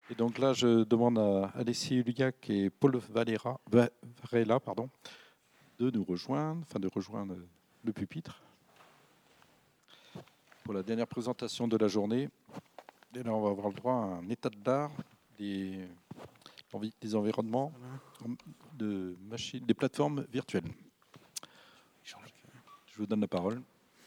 Et donc là, je demande à Alexis Uliac et Paul Varela, de nous rejoindre, de rejoindre le pupitre pour la dernière présentation de la journée. Et là, on va avoir le droit à un état de l'art des environnements de machines, des plateformes virtuelles. Je vous donne la parole.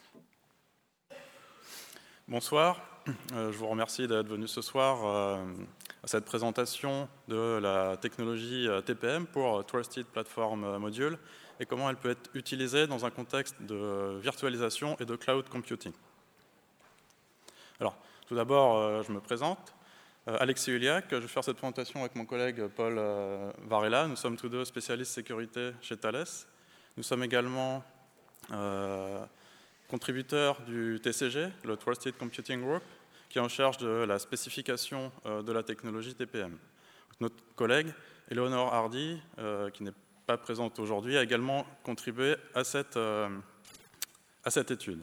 Bonsoir, je vous remercie d'être venu ce soir à cette présentation de la technologie TPM pour Trusted Platform Module et comment elle peut être utilisée dans un contexte de virtualisation et de cloud computing. Alors, tout d'abord, je me présente. Alexis Uliac, je vais faire cette présentation avec mon collègue Paul Varela. Nous sommes tous deux spécialistes sécurité chez Thales. Nous sommes également contributeur du TCG, le Trusted Computing Group, qui est en charge de la spécification de la technologie TPM. Notre collègue, Eleonore Hardy, qui n'est pas présente aujourd'hui, a également contribué à cette étude.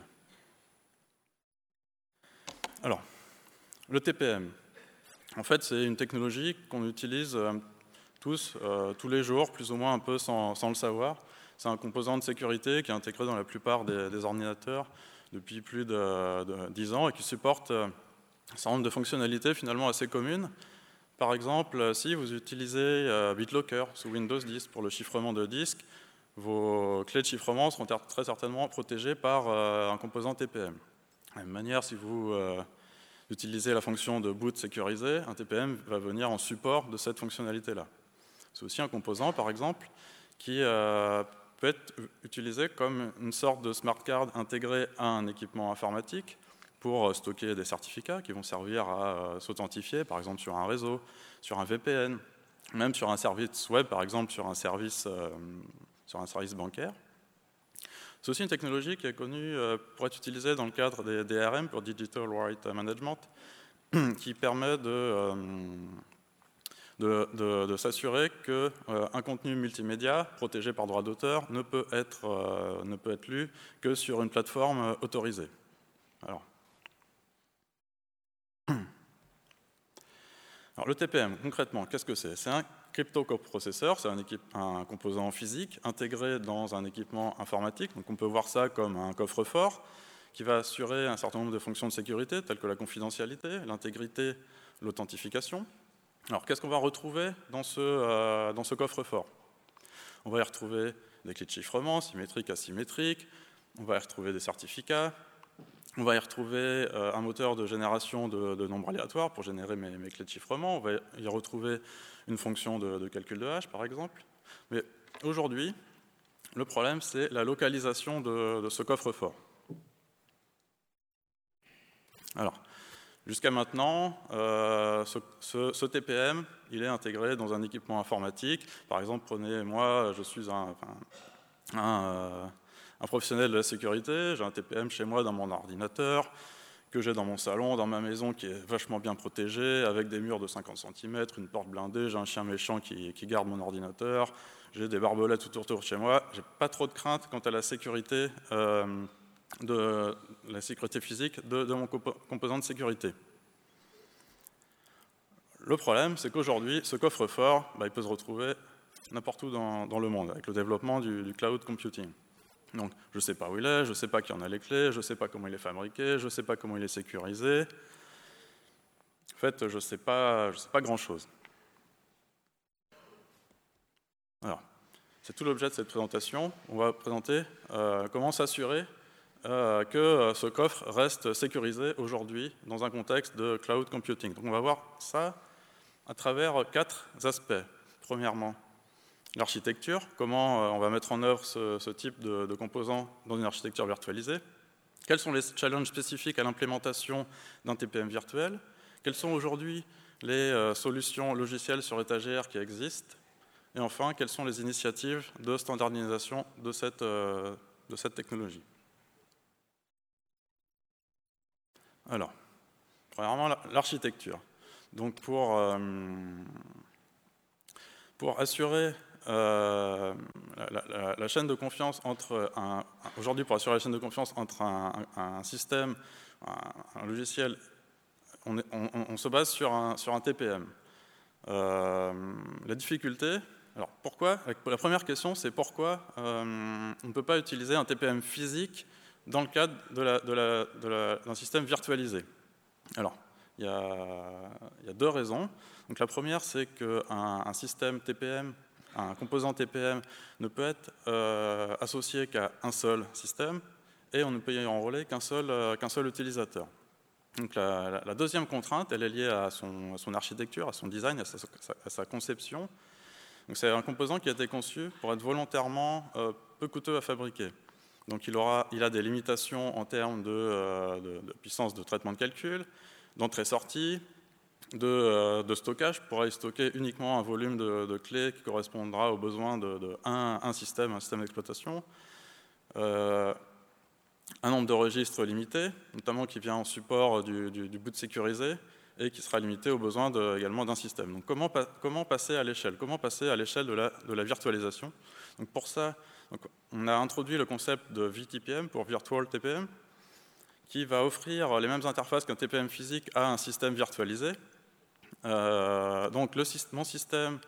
Alors, le TPM, en fait, c'est une technologie qu'on utilise tous les jours, plus ou moins un peu sans le savoir. C'est un composant de sécurité qui est intégré dans la plupart des ordinateurs depuis plus de 10 ans et qui supporte un certain nombre de fonctionnalités finalement assez communes. Par exemple, si vous utilisez BitLocker sous Windows 10 pour le chiffrement de disques, vos clés de chiffrement seront très certainement protégées par un composant TPM. De la même manière, si vous utilisez la fonction de boot sécurisé, un TPM va venir en support de cette fonctionnalité-là. C'est aussi un composant, par exemple, qui peut être utilisé comme une sorte de smart card intégré à un équipement informatique pour stocker des certificats qui vont servir à s'authentifier, par exemple sur un réseau, sur un VPN, même sur un service web, par exemple sur un service bancaire. C'est aussi une technologie qui est connue pour être utilisée dans le cadre des DRM, pour Digital Right Management, qui permet de s'assurer qu'un contenu multimédia protégé par droit d'auteur ne peut être lu que sur une plateforme autorisée. Alors le TPM, concrètement, qu'est-ce que c'est ? C'est un cryptocoprocesseur, c'est un composant physique intégré dans un équipement informatique. Donc on peut voir ça comme un coffre-fort qui va assurer un certain nombre de fonctions de sécurité, telles que la confidentialité, l'intégrité, l'authentification. Alors, qu'est-ce qu'on va retrouver dans ce coffre-fort ? On va y retrouver des clés de chiffrement, symétriques, asymétriques, on va y retrouver des certificats, on va y retrouver un moteur de génération de nombres aléatoires pour générer mes clés de chiffrement, on va y retrouver une fonction de calcul de hash, par exemple. Mais aujourd'hui, le problème, c'est la localisation de ce coffre-fort. Alors, jusqu'à maintenant, ce TPM, il est intégré dans un équipement informatique. Par exemple, moi, je suis un professionnel de la sécurité, j'ai un TPM chez moi dans mon ordinateur, que j'ai dans mon salon, dans ma maison, qui est vachement bien protégé, avec des murs de 50 cm, une porte blindée, j'ai un chien méchant qui garde mon ordinateur, j'ai des barbelettes tout autour de chez moi. J'ai pas trop de crainte quant à la sécurité physique de mon composant de sécurité. Le problème, c'est qu'aujourd'hui, ce coffre-fort, il peut se retrouver n'importe où dans le monde, avec le développement du cloud computing. Donc, je ne sais pas où il est, je ne sais pas qui en a les clés, je ne sais pas comment il est fabriqué, je ne sais pas comment il est sécurisé. En fait, je ne sais pas grand-chose. Alors, c'est tout l'objet de cette présentation. On va présenter comment s'assurer que ce coffre reste sécurisé aujourd'hui dans un contexte de cloud computing. Donc on va voir ça à travers 4 aspects. Premièrement, l'architecture, comment on va mettre en œuvre ce type de composants dans une architecture virtualisée. Quels sont les challenges spécifiques à l'implémentation d'un TPM virtuel? Quelles sont aujourd'hui les solutions logicielles sur étagère qui existent? Et enfin, quelles sont les initiatives de standardisation de cette technologie? Alors, premièrement, l'architecture. Donc, pour assurer la chaîne de confiance aujourd'hui, pour assurer la chaîne de confiance entre un système, un logiciel, on se base sur un TPM. La difficulté, alors pourquoi? La première question, c'est pourquoi on ne peut pas utiliser un TPM physique dans le cadre d'un système virtualisé. Alors, il y a deux raisons. Donc, la première, c'est qu'un système TPM, un composant TPM, ne peut être associé qu'à un seul système et on ne peut y enrôler qu'un seul utilisateur. Donc, la deuxième contrainte, elle est liée à son architecture, à son design, à sa conception. Donc, c'est un composant qui a été conçu pour être volontairement peu coûteux à fabriquer. Donc il a des limitations en termes de puissance de traitement de calcul, d'entrée-sortie, de stockage. Pourra y stocker uniquement un volume de clés qui correspondra aux besoins un système d'exploitation. Un nombre de registres limité, notamment qui vient en support du boot sécurisé et qui sera limité aux besoins également d'un système. Donc comment passer à l'échelle? Comment passer à l'échelle de la virtualisation? Donc pour ça, on a introduit le concept de VTPM pour Virtual TPM, qui va offrir les mêmes interfaces qu'un TPM physique à un système virtualisé. Donc mon système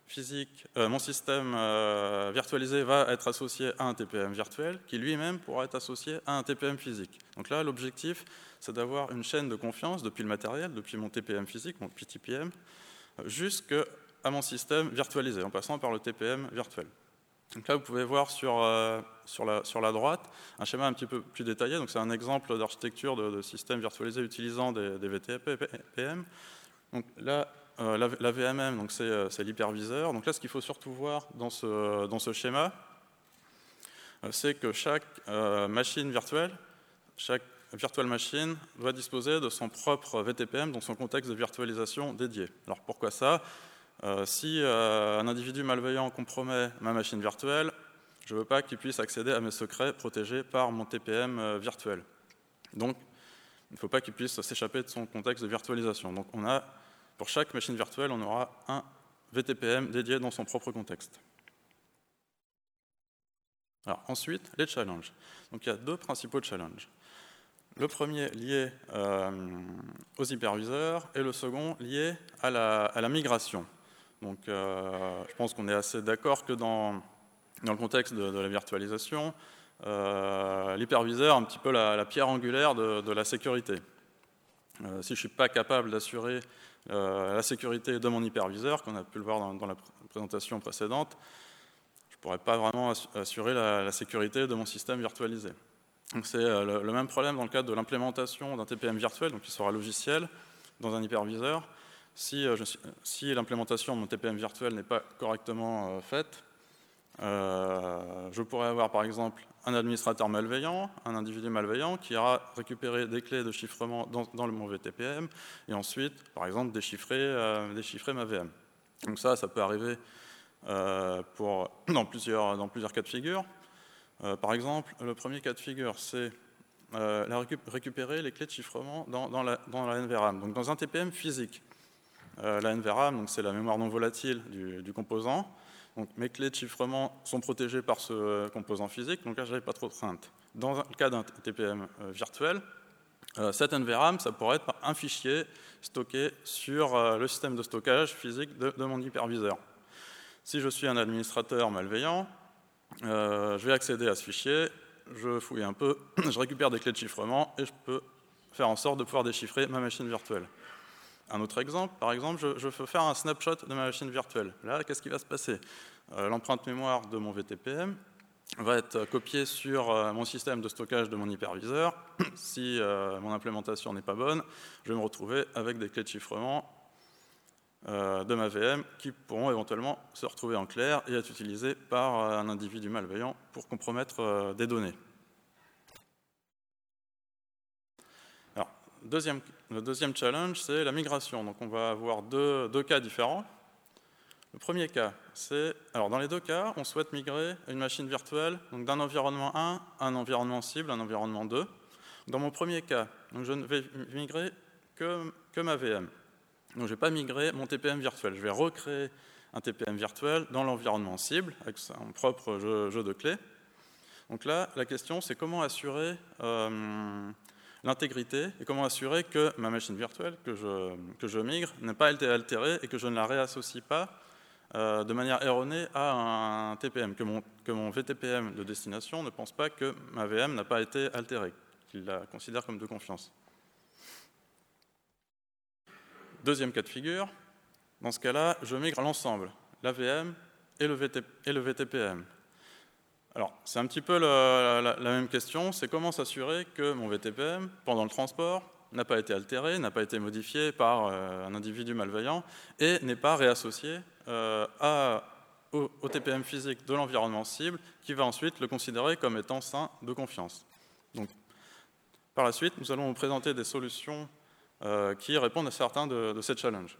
virtualisé va être associé à un TPM virtuel, qui lui-même pourra être associé à un TPM physique. Donc là, l'objectif, c'est d'avoir une chaîne de confiance depuis le matériel, depuis mon TPM physique, mon VTPM, jusqu'à mon système virtualisé, en passant par le TPM virtuel. Donc là, vous pouvez voir sur la droite un schéma un petit peu plus détaillé. Donc c'est un exemple d'architecture de système virtualisé utilisant des VTPM. Donc là, la VMM, donc c'est l'hyperviseur. Donc là, ce qu'il faut surtout voir dans ce schéma, c'est que chaque machine virtuelle, chaque virtual machine doit disposer de son propre VTPM dans son contexte de virtualisation dédié. Alors pourquoi ça? Si un individu malveillant compromet ma machine virtuelle, je ne veux pas qu'il puisse accéder à mes secrets protégés par mon TPM virtuel. Donc, il ne faut pas qu'il puisse s'échapper de son contexte de virtualisation. Donc, pour chaque machine virtuelle, on aura un VTPM dédié dans son propre contexte. Alors, ensuite, les challenges. Donc, il y a deux principaux challenges. Le premier lié aux hyperviseurs et le second lié à la migration. Donc, je pense qu'on est assez d'accord que dans le contexte de la virtualisation, l'hyperviseur est un petit peu la pierre angulaire de la sécurité. Si je ne suis pas capable d'assurer la sécurité de mon hyperviseur, qu'on a pu le voir dans la présentation précédente, je ne pourrais pas vraiment assurer la sécurité de mon système virtualisé. Donc, c'est le même problème dans le cadre de l'implémentation d'un TPM virtuel, donc qui sera logiciel, dans un hyperviseur. Si l'implémentation de mon TPM virtuel n'est pas correctement faite, je pourrais avoir par exemple un administrateur malveillant, un individu malveillant qui ira récupérer des clés de chiffrement dans mon VTPM et ensuite, par exemple, déchiffrer ma VM. Donc ça peut arriver dans plusieurs cas de figure. Par exemple, le premier cas de figure, c'est récupérer les clés de chiffrement dans la NVRAM, donc dans un TPM physique. La NVRAM, c'est la mémoire non volatile du composant. Donc, mes clés de chiffrement sont protégées par ce composant physique, donc là, je n'avais pas trop de crainte. Dans le cas d'un TPM virtuel, cette NVRAM, ça pourrait être un fichier stocké sur le système de stockage physique de mon hyperviseur. Si je suis un administrateur malveillant, je vais accéder à ce fichier, je fouille un peu, je récupère des clés de chiffrement et je peux faire en sorte de pouvoir déchiffrer ma machine virtuelle. Un autre exemple, par exemple, je veux faire un snapshot de ma machine virtuelle. Là, qu'est-ce qui va se passer? L'empreinte mémoire de mon VTPM va être copiée sur mon système de stockage de mon hyperviseur. Si mon implémentation n'est pas bonne, je vais me retrouver avec des clés de chiffrement de ma VM qui pourront éventuellement se retrouver en clair et être utilisées par un individu malveillant pour compromettre des données. Le deuxième challenge, c'est la migration. Donc on va avoir deux cas différents. Le premier cas, c'est... Alors dans les deux cas, on souhaite migrer une machine virtuelle d'un environnement 1 à un environnement cible, un environnement 2. Dans mon premier cas, donc je ne vais migrer que ma VM. Donc je ne vais pas migrer mon TPM virtuel. Je vais recréer un TPM virtuel dans l'environnement cible, avec son propre jeu de clés. Donc là, la question, c'est comment assurer l'intégrité et comment assurer que ma machine virtuelle que je migre n'a pas été altérée et que je ne la réassocie pas de manière erronée à un TPM, que mon VTPM de destination ne pense pas que ma VM n'a pas été altérée, qu'il la considère comme de confiance. Deuxième cas de figure, dans ce cas-là, je migre l'ensemble, la VM et le VTPM. Alors, c'est un petit peu la même question, c'est comment s'assurer que mon VTPM, pendant le transport, n'a pas été altéré, n'a pas été modifié par un individu malveillant et n'est pas réassocié au TPM physique de l'environnement cible qui va ensuite le considérer comme étant sain de confiance. Donc, par la suite, nous allons vous présenter des solutions qui répondent à certains de ces challenges.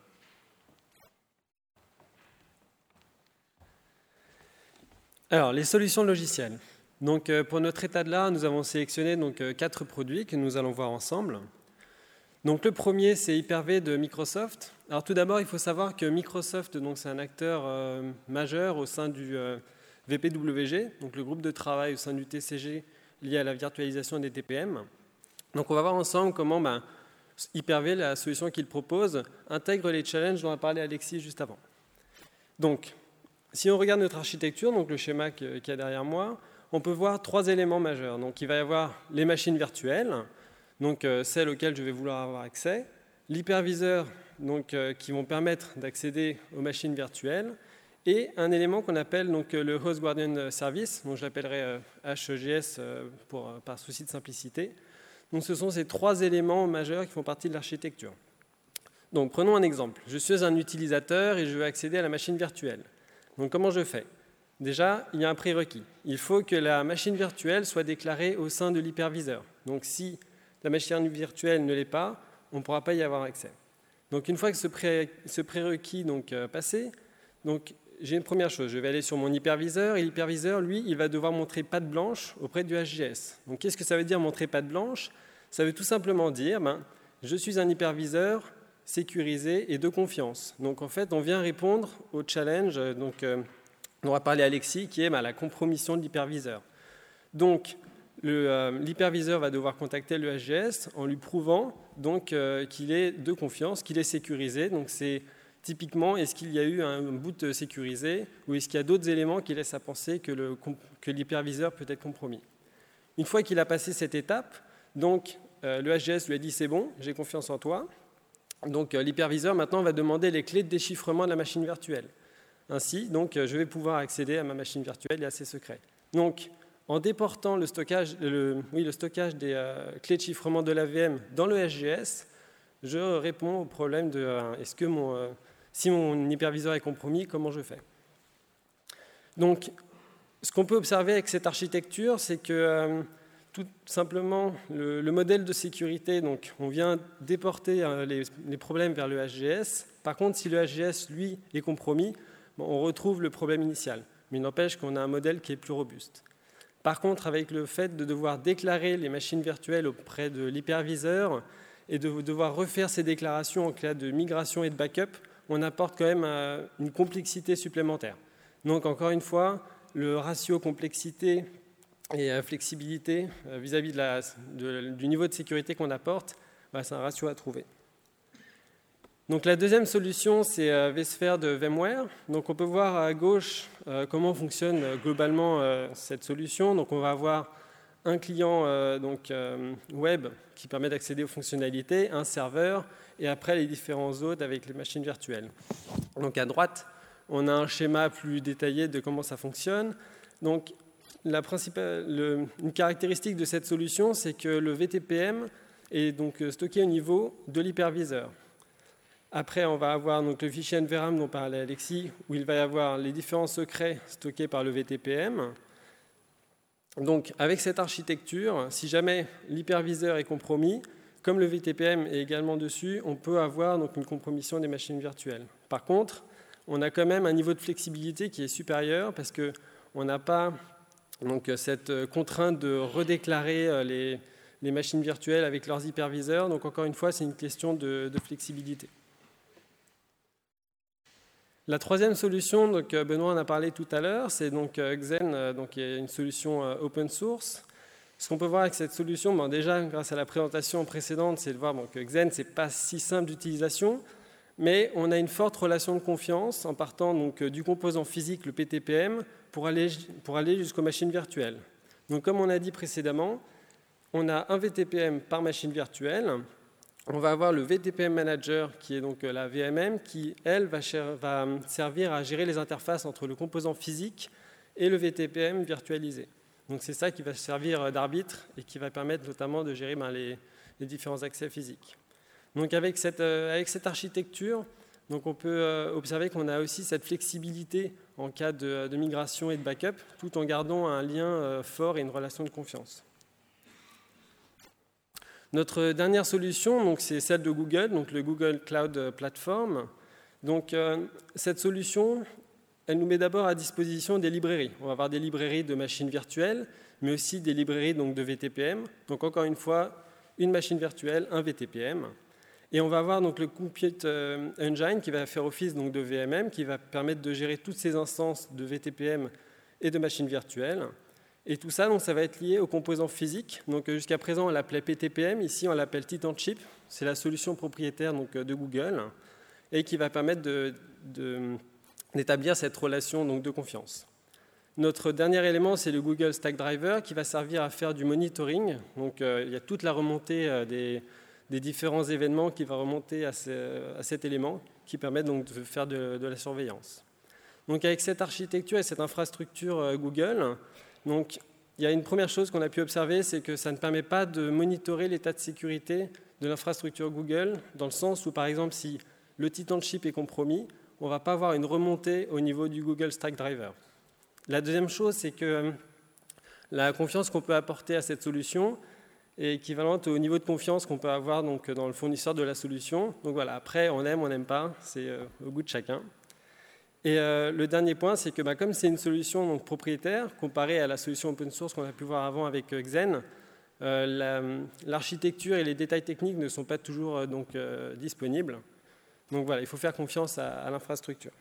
Alors, les solutions logicielles. Donc, pour notre état de l'art, nous avons sélectionné 4 produits que nous allons voir ensemble. Donc, le premier, c'est Hyper-V de Microsoft. Alors, tout d'abord, il faut savoir que Microsoft, c'est un acteur majeur au sein du VPWG, donc le groupe de travail au sein du TCG lié à la virtualisation des TPM. Donc, on va voir ensemble comment Hyper-V, la solution qu'il propose, intègre les challenges dont a parlé Alexis juste avant. Donc, si on regarde notre architecture, donc le schéma qu'il y a derrière moi, on peut voir 3 éléments majeurs. Donc, il va y avoir les machines virtuelles, donc celles auxquelles je vais vouloir avoir accès, l'hyperviseur, qui vont permettre d'accéder aux machines virtuelles, et un élément qu'on appelle le Host Guardian Service, donc je l'appellerai HGS par souci de simplicité. Donc, ce sont ces 3 éléments majeurs qui font partie de l'architecture. Donc, prenons un exemple. Je suis un utilisateur et je veux accéder à la machine virtuelle. Donc, comment je fais? Déjà, il y a un prérequis. Il faut que la machine virtuelle soit déclarée au sein de l'hyperviseur. Donc, si la machine virtuelle ne l'est pas, on ne pourra pas y avoir accès. Donc, une fois que ce prérequis passé, j'ai une première chose. Je vais aller sur mon hyperviseur et l'hyperviseur, lui, il va devoir montrer patte blanche auprès du HGS. Donc, qu'est-ce que ça veut dire montrer patte blanche? Ça veut tout simplement dire, je suis un hyperviseur sécurisé et de confiance. Donc, en fait, on vient répondre au challenge dont a parlé Alexis, qui est la compromission de l'hyperviseur. Donc, l'hyperviseur va devoir contacter le HGS en lui prouvant qu'il est de confiance, qu'il est sécurisé. Donc, c'est typiquement, est-ce qu'il y a eu un boot sécurisé ou est-ce qu'il y a d'autres éléments qui laissent à penser que l'hyperviseur peut être compromis. Une fois qu'il a passé cette étape, le HGS lui a dit « c'est bon, j'ai confiance en toi ». Donc, l'hyperviseur, maintenant, va demander les clés de déchiffrement de la machine virtuelle. Ainsi, je vais pouvoir accéder à ma machine virtuelle et à ses secrets. Donc, en déportant le stockage des clés de chiffrement de la VM dans le SGS, je réponds au problème de si mon hyperviseur est compromis, comment je fais? Donc, ce qu'on peut observer avec cette architecture, c'est que tout simplement, le modèle de sécurité, on vient déporter les problèmes vers le HGS. Par contre, si le HGS, lui, est compromis, on retrouve le problème initial. Mais il n'empêche qu'on a un modèle qui est plus robuste. Par contre, avec le fait de devoir déclarer les machines virtuelles auprès de l'hyperviseur et de devoir refaire ces déclarations en cas de migration et de backup, on apporte quand même une complexité supplémentaire. Donc, encore une fois, le ratio complexité et flexibilité vis-à-vis du niveau de sécurité qu'on apporte, c'est un ratio à trouver. Donc, la deuxième solution, c'est vSphere de VMware. Donc, on peut voir à gauche comment fonctionne globalement cette solution. Donc, on va avoir un client web qui permet d'accéder aux fonctionnalités, un serveur, et après les différents autres avec les machines virtuelles. Donc, à droite, on a un schéma plus détaillé de comment ça fonctionne. Donc, une caractéristique de cette solution, c'est que le VTPM est stocké au niveau de l'hyperviseur. Après, on va avoir le fichier NVRAM dont parlait Alexis, où il va y avoir les différents secrets stockés par le VTPM. Donc, avec cette architecture, si jamais l'hyperviseur est compromis, comme le VTPM est également dessus, on peut avoir une compromission des machines virtuelles. Par contre, on a quand même un niveau de flexibilité qui est supérieur parce qu'on n'a pas cette contrainte de redéclarer les machines virtuelles avec leurs hyperviseurs. Donc, encore une fois, c'est une question de flexibilité. La troisième solution, Benoît en a parlé tout à l'heure, c'est Xen, qui est une solution open source. Ce qu'on peut voir avec cette solution, déjà grâce à la présentation précédente, c'est de voir que Xen, ce n'est pas si simple d'utilisation, mais on a une forte relation de confiance en partant donc, du composant physique, le PTPM, pour aller jusqu'aux machines virtuelles. Donc, comme on a dit précédemment, on a un VTPM par machine virtuelle. On va avoir le VTPM Manager, qui est donc la VMM, qui, elle, va servir à gérer les interfaces entre le composant physique et le VTPM virtualisé. Donc c'est ça qui va servir d'arbitre et qui va permettre notamment de gérer les différents accès physiques. Donc avec cette architecture, donc on peut observer qu'on a aussi cette flexibilité en cas de migration et de backup, tout en gardant un lien fort et une relation de confiance. Notre dernière solution, donc, c'est celle de Google, donc le Google Cloud Platform. Donc, cette solution, elle nous met d'abord à disposition des librairies. On va avoir des librairies de machines virtuelles, mais aussi des librairies donc, de VTPM. Donc, encore une fois, une machine virtuelle, un VTPM. Et on va avoir donc, le Compute Engine qui va faire office donc, de VMM, qui va permettre de gérer toutes ces instances de VTPM et de machines virtuelles. Et tout ça, donc, ça va être lié aux composants physiques. Donc, jusqu'à présent, on l'appelait PTPM. Ici, on l'appelle Titan Chip. C'est la solution propriétaire donc, de Google et qui va permettre d'établir cette relation donc, de confiance. Notre dernier élément, c'est le Google Stack Driver qui va servir à faire du monitoring. Donc, il y a toute la remontée des différents événements qui va remonter à cet élément qui permet donc de faire de la surveillance. Donc, avec cette architecture et cette infrastructure Google, donc, il y a une première chose qu'on a pu observer, c'est que ça ne permet pas de monitorer l'état de sécurité de l'infrastructure Google, dans le sens où, par exemple, si le Titan Chip est compromis, on ne va pas avoir une remontée au niveau du Google Stack Driver. La deuxième chose, c'est que la confiance qu'on peut apporter à cette solution est équivalente au niveau de confiance qu'on peut avoir donc, dans le fournisseur de la solution. Donc voilà, après, on aime, on n'aime pas, c'est au goût de chacun. Et le dernier point, c'est que comme c'est une solution donc, propriétaire, comparée à la solution open source qu'on a pu voir avant avec Xen, l'architecture et les détails techniques ne sont pas toujours disponibles. Donc voilà, il faut faire confiance à l'infrastructure.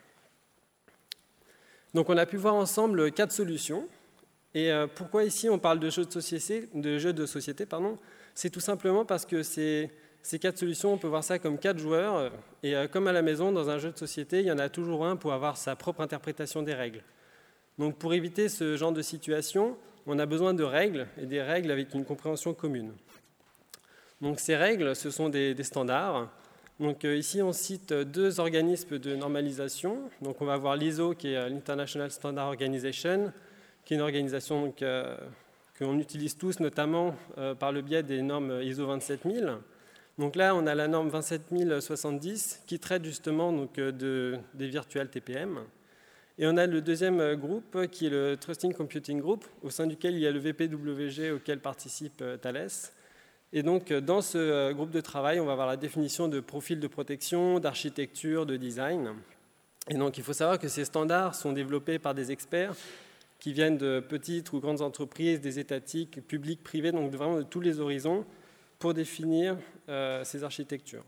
Donc on a pu voir ensemble 4 solutions. Et pourquoi ici on parle de jeux de société, c'est tout simplement parce que ces 4 solutions, on peut voir ça comme 4 joueurs. Et comme à la maison, dans un jeu de société, il y en a toujours un pour avoir sa propre interprétation des règles. Donc pour éviter ce genre de situation, on a besoin de règles, et des règles avec une compréhension commune. Donc ces règles, ce sont des standards. Donc ici, on cite 2 organismes de normalisation. Donc on va avoir l'ISO, qui est l'International Standard Organization, qui est une organisation qu'on utilise tous, notamment par le biais des normes ISO 27000. Donc là, on a la norme 27070 qui traite justement donc, des virtual TPM. Et on a le deuxième groupe qui est le Trusting Computing Group, au sein duquel il y a le VPWG auquel participe Thales. Et donc, dans ce groupe de travail, on va avoir la définition de profils de protection, d'architecture, de design. Et donc, il faut savoir que ces standards sont développés par des experts qui viennent de petites ou grandes entreprises, des étatiques, publics, privés, donc vraiment de tous les horizons, pour définir ces architectures.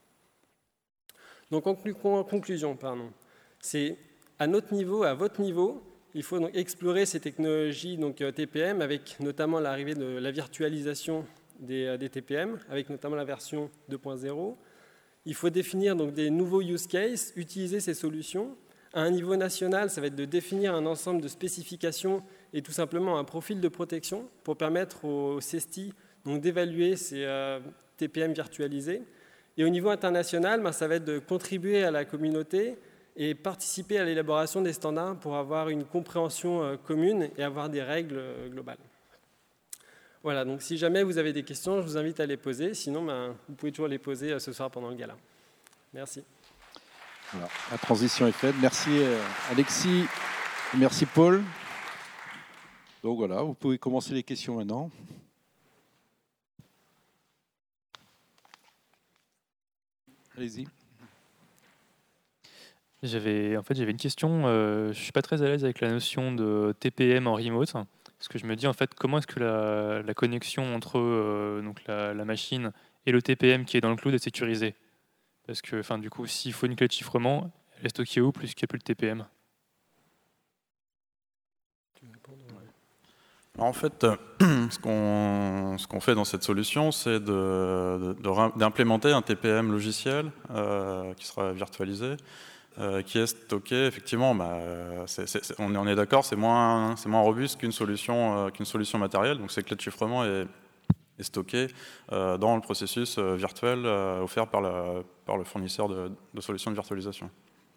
Donc en conclusion, c'est à notre niveau, à votre niveau, il faut donc explorer ces technologies donc, TPM avec notamment l'arrivée de la virtualisation des TPM, avec notamment la version 2.0. Il faut définir donc, des nouveaux use cases, utiliser ces solutions. À un niveau national, ça va être de définir un ensemble de spécifications et tout simplement un profil de protection pour permettre au CESTI donc d'évaluer ces TPM virtualisés. Et au niveau international, ça va être de contribuer à la communauté et participer à l'élaboration des standards pour avoir une compréhension commune et avoir des règles globales. Voilà, donc si jamais vous avez des questions, je vous invite à les poser. Sinon, vous pouvez toujours les poser ce soir pendant le gala. Merci. Voilà, la transition est faite. Merci Alexis, merci Paul. Donc voilà, vous pouvez commencer les questions maintenant. Allez-y. J'avais une question. Je ne suis pas très à l'aise avec la notion de TPM en remote. Parce que je me dis, en fait, comment est-ce que la connexion entre donc la machine et le TPM qui est dans le cloud est sécurisée? Parce que, du coup, s'il faut une clé de chiffrement, elle est stockée où plus qu'il n'y a plus de TPM? Alors, en fait, ce qu'on fait dans cette solution, c'est d'implémenter un TPM logiciel qui sera virtualisé, qui est stocké. Effectivement, on est d'accord, c'est moins robuste qu'une solution matérielle. Donc, ces clés de chiffrement est stocké dans le processus virtuel offert par le fournisseur de solutions de virtualisation.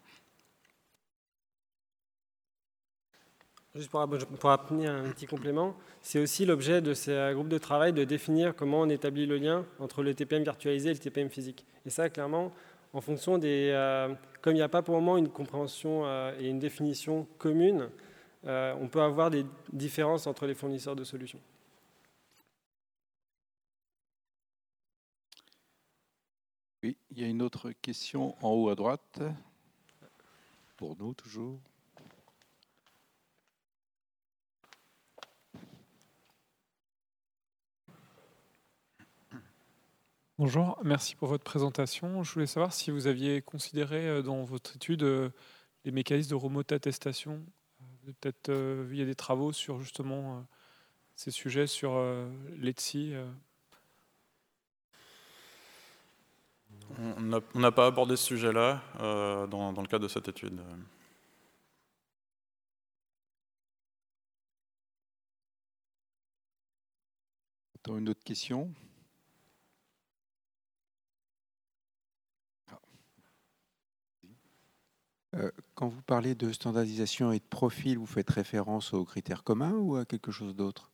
Juste pour apporter un petit complément, c'est aussi l'objet de ces groupes de travail de définir comment on établit le lien entre le TPM virtualisé et le TPM physique. Et ça, clairement, en fonction comme il n'y a pas pour le moment une compréhension et une définition commune, on peut avoir des différences entre les fournisseurs de solutions. Oui, il y a une autre question en haut à droite. Pour nous, toujours. Bonjour, merci pour votre présentation. Je voulais savoir si vous aviez considéré dans votre étude les mécanismes de remote attestation. Peut-être il y a des travaux sur justement ces sujets sur l'ETSI. On n'a pas abordé ce sujet-là dans le cadre de cette étude. Attends, une autre question. Quand vous parlez de standardisation et de profil, vous faites référence aux critères communs ou à quelque chose d'autre?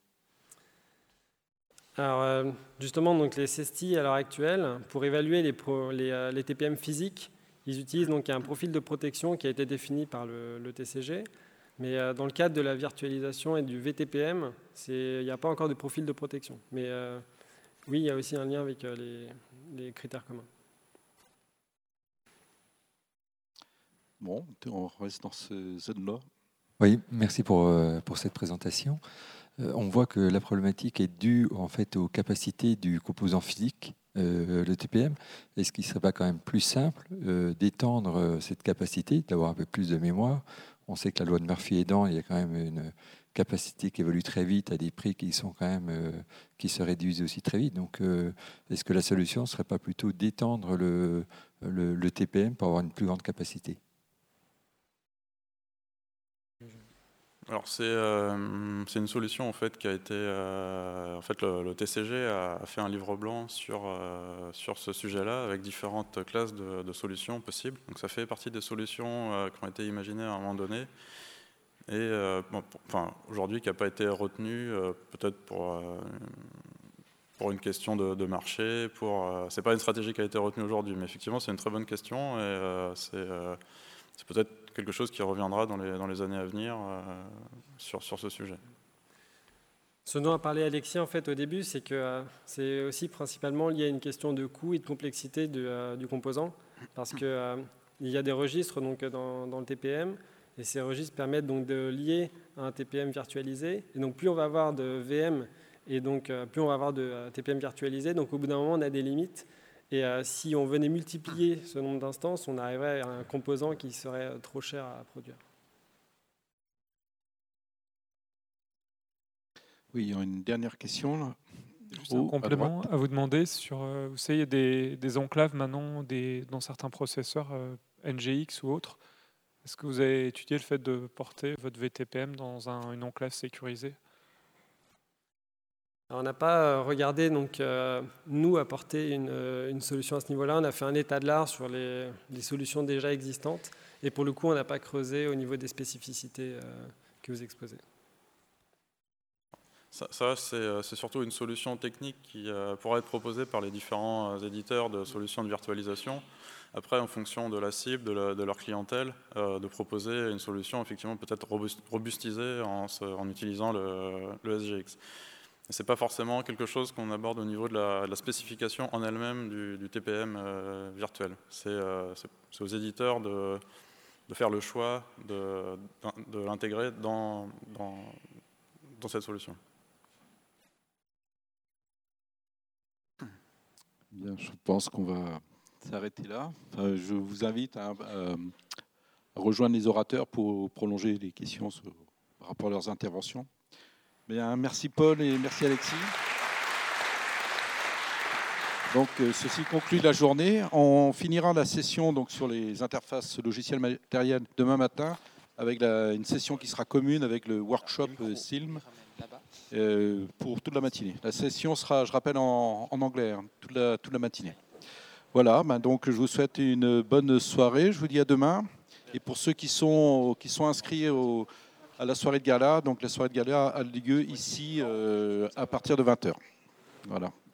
Alors, justement, donc les CESTI, à l'heure actuelle, pour évaluer les TPM physiques, ils utilisent donc un profil de protection qui a été défini par le TCG. Mais dans le cadre de la virtualisation et du VTPM, il n'y a pas encore de profil de protection. Mais oui, il y a aussi un lien avec les critères communs. Bon, on reste dans ce zone-là. Oui, merci pour cette présentation. On voit que la problématique est due en fait aux capacités du composant physique, le TPM. Est-ce qu'il ne serait pas quand même plus simple d'étendre cette capacité, d'avoir un peu plus de mémoire? On sait que la loi de Murphy aidant, il y a quand même une capacité qui évolue très vite à des prix qui sont quand même qui se réduisent aussi très vite. Donc, est-ce que la solution ne serait pas plutôt d'étendre le TPM pour avoir une plus grande capacité? Alors c'est une solution en fait qui a été le TCG a fait un livre blanc sur ce sujet-là avec différentes classes de solutions possibles. Donc ça fait partie des solutions qui ont été imaginées à un moment donné et aujourd'hui qui n'a pas été retenue peut-être pour une question de marché. C'est pas une stratégie qui a été retenue aujourd'hui, mais effectivement c'est une très bonne question et c'est peut-être quelque chose qui reviendra dans les années à venir sur ce sujet. Ce dont a parlé Alexis en fait au début, c'est que c'est aussi principalement lié à une question de coût et de complexité du composant, parce que il y a des registres donc dans le TPM, et ces registres permettent donc de lier à un TPM virtualisé. Et donc plus on va avoir de VM et donc plus on va avoir de TPM virtualisé, donc au bout d'un moment on a des limites. Et si on venait multiplier ce nombre d'instances, on arriverait à un composant qui serait trop cher à produire. Oui, il y a une dernière question là. Juste un complément à vous demander sur, vous savez, il y a des enclaves maintenant dans certains processeurs NGX ou autres. Est-ce que vous avez étudié le fait de porter votre VTPM dans une enclave sécurisée? Alors, on n'a pas regardé, donc, nous, apporter une solution à ce niveau-là. On a fait un état de l'art sur les solutions déjà existantes. Et pour le coup, on n'a pas creusé au niveau des spécificités que vous exposez. Ça c'est surtout une solution technique qui pourra être proposée par les différents éditeurs de solutions de virtualisation. Après, en fonction de la cible, de leur clientèle, de proposer une solution effectivement peut-être robustisée en utilisant le SGX. Ce n'est pas forcément quelque chose qu'on aborde au niveau de la spécification en elle-même du TPM virtuel. C'est aux éditeurs de faire le choix de l'intégrer dans cette solution. Bien, je pense qu'on va s'arrêter là. Je vous invite à rejoindre les orateurs pour prolonger les questions par rapport à leurs interventions. Bien, merci Paul et merci Alexis. Donc, ceci conclut la journée. On finira la session donc, sur les interfaces logicielles matérielles demain matin avec une session qui sera commune avec le workshop SILM pour toute la matinée. La session sera, je rappelle, en anglais, hein, toute la matinée. Voilà, donc je vous souhaite une bonne soirée. Je vous dis à demain. Et pour ceux qui sont inscrits à la soirée de gala, donc la soirée de gala a lieu ici à partir de 20h. Voilà.